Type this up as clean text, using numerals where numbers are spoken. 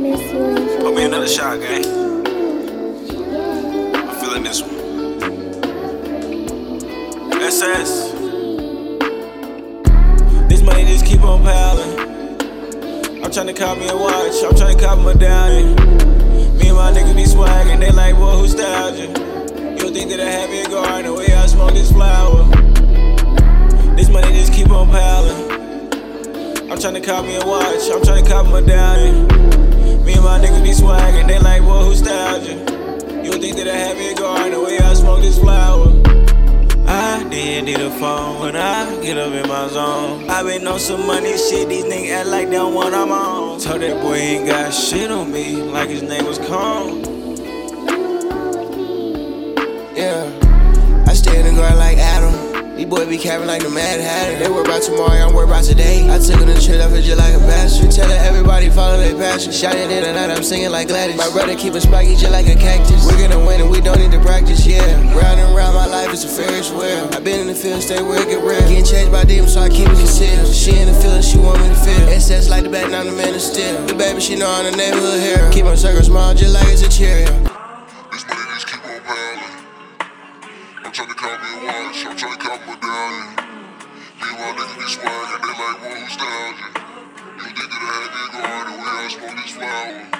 Put me another shot, gang. I'm feeling this one. SS. This money just keep on piling. I'm tryna cop me a watch, I'm tryna cop my medallion. Me and my niggas be swaggin', they like, whoa, who's nostalgia? You think that I have your garden, the way I smoke this flower. This money just keep on piling. I'm tryna cop me a watch, I'm tryna cop my medallion. Me and my niggas be swaggin', they like, whoa, who's nostalgia? You think that I have your garden, the way I smoke this flower. I didn't need a phone when I get up in my zone. I been on some money shit, these niggas act like they don't want I'm on. Told that boy he ain't got shit on me, like his name was Cone. Yeah, I stay in the garden like Adam. These boys be capping like the Mad Hatter. They worry about tomorrow, I'm worried about today. I took on the trip, I feel just like a bastard. Telling everybody follow their passion. Shining in the night, I'm singing like Gladys. My brother keep a spiky just like a cactus. We're gonna win and we don't need to practice, yeah. Round and round, my life is a Ferris wheel. I been in the field, stay where it get real. Getting changed by demons, so I keep it concealed. She in the field, she want me to feel. SS like the back, now I'm the man of steel. The baby, she know I'm the neighborhood hero. Keep my circle small, just like it's a Cheerio. This money just keep on piling. I'm tryna cop me a watch, I'm tryna cop my medallion. Me and my niggas be swaggin', they like, whoa, who's nostalgia? You think that I have your garden, the way I smoke this flower.